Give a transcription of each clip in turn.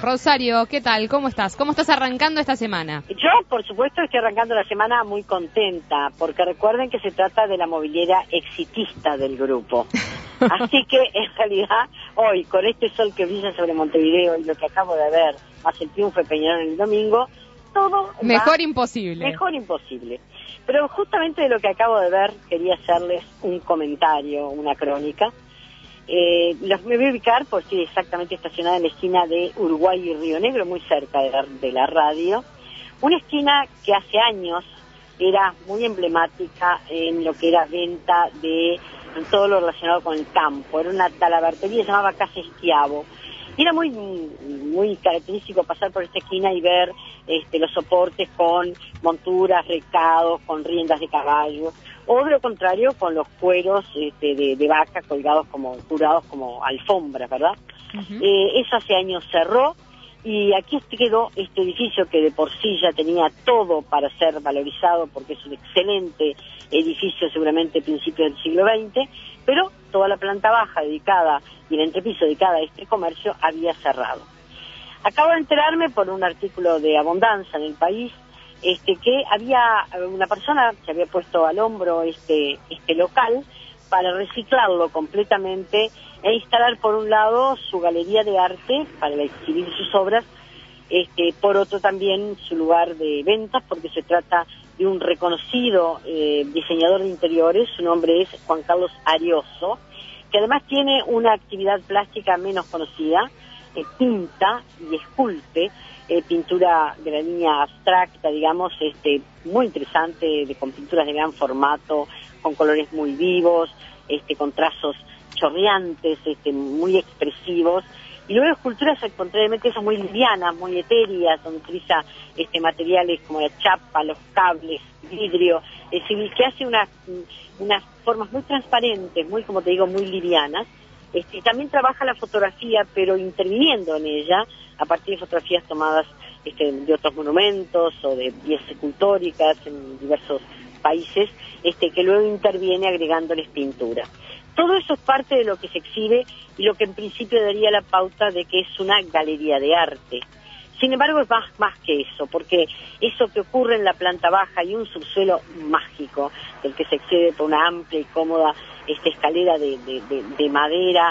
Rosario, ¿qué tal? ¿Cómo estás? ¿Cómo estás arrancando esta semana? Yo, por supuesto, estoy arrancando la semana muy contenta, porque recuerden que se trata de la mobiliera exitista del grupo. Así que, en realidad, hoy, con este sol que brilla sobre Montevideo y lo que acabo de ver, más el triunfo de Peñarol el domingo, todo Mejor imposible. Mejor imposible. Pero justamente de lo que acabo de ver, quería hacerles un comentario, una crónica. Me voy a ubicar, porque estoy exactamente estacionada en la esquina de Uruguay y Río Negro, muy cerca de la radio. Una esquina que hace años era muy emblemática en lo que era venta de todo lo relacionado con el campo. Era una talabartería, se llamaba Casa Esquiavo. Y era muy característico pasar por esta esquina y ver los soportes con monturas, recados, con riendas de caballo, o de lo contrario con los cueros de vaca colgados curados como alfombras, ¿verdad? Uh-huh. Eso hace años cerró y aquí quedó este edificio que de por sí ya tenía todo para ser valorizado porque es un excelente edificio, seguramente principios del siglo XX, pero toda la planta baja dedicada y el entrepiso dedicada a este comercio había cerrado. Acabo de enterarme por un artículo de Abundancia en El País que había una persona que había puesto al hombro este local para reciclarlo completamente e instalar por un lado su galería de arte para exhibir sus obras, por otro también su lugar de ventas, porque se trata de un reconocido diseñador de interiores. Su nombre es Juan Carlos Arioso, que además tiene una actividad plástica menos conocida, pinta y esculpe, pintura de la línea abstracta, digamos, muy interesante, con pinturas de gran formato, con colores muy vivos, con trazos chorreantes, muy expresivos, y luego esculturas contrariamente esas muy livianas, muy etéreas, donde utiliza materiales como la chapa, los cables, vidrio, es decir, que hace unas formas muy transparentes, muy, como te digo, muy livianas. También trabaja la fotografía, pero interviniendo en ella, a partir de fotografías tomadas de otros monumentos o de piezas escultóricas en diversos países, que luego interviene agregándoles pintura. Todo eso es parte de lo que se exhibe y lo que en principio daría la pauta de que es una galería de arte. Sin embargo, es más que eso, porque eso que ocurre en la planta baja y un subsuelo mágico, del que se accede por una amplia y cómoda escalera de madera,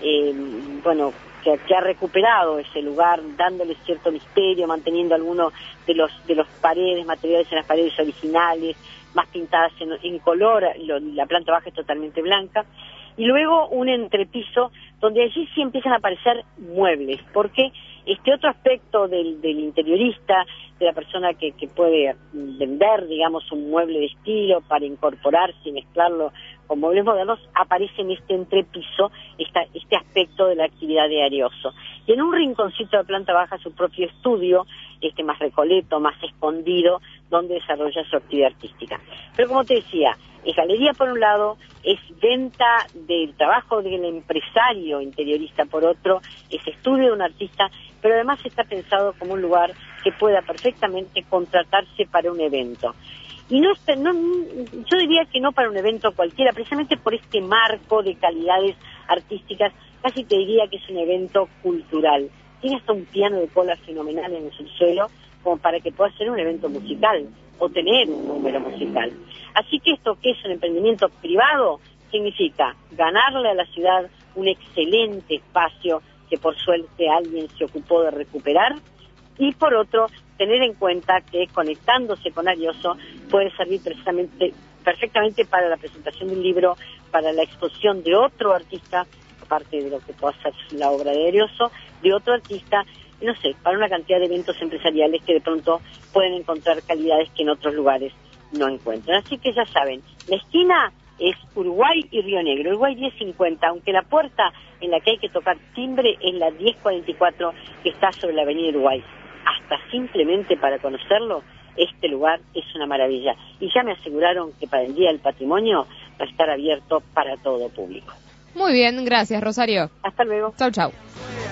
que ha recuperado ese lugar, dándole cierto misterio, manteniendo algunos de los materiales en las paredes originales, más pintadas en color. La planta baja es totalmente blanca. Y luego un entrepiso donde allí sí empiezan a aparecer muebles, porque otro aspecto del interiorista, de la persona que puede vender, digamos, un mueble de estilo para incorporarse y mezclarlo con muebles modernos, aparece en este entrepiso este aspecto de la actividad de Arioso. Y en un rinconcito de la planta baja su propio estudio, más recoleto, más escondido, donde desarrolla su actividad artística. Pero como te decía, es galería por un lado, es venta del trabajo del empresario interiorista por otro, es estudio de un artista, pero además está pensado como un lugar que pueda perfectamente contratarse para un evento. Y yo diría que no para un evento cualquiera, precisamente por este marco de calidades artísticas, casi te diría que es un evento cultural. Tiene hasta un piano de cola fenomenal en el subsuelo, como para que pueda ser un evento musical o tener un número musical. Así que esto, que es un emprendimiento privado, significa ganarle a la ciudad un excelente espacio que por suerte alguien se ocupó de recuperar, y por otro, tener en cuenta que conectándose con Arioso puede servir perfectamente para la presentación de un libro, para la exposición de otro artista, aparte de lo que pueda ser la obra de Arioso, de otro artista, no sé, para una cantidad de eventos empresariales que de pronto pueden encontrar calidades que en otros lugares no encuentran. Así que ya saben, la esquina es Uruguay y Río Negro, Uruguay 1050, aunque la puerta en la que hay que tocar timbre es la 1044, que está sobre la avenida Uruguay. Hasta simplemente para conocerlo, este lugar es una maravilla. Y ya me aseguraron que para el Día del Patrimonio va a estar abierto para todo público. Muy bien, gracias, Rosario. Hasta luego. Chau, chau.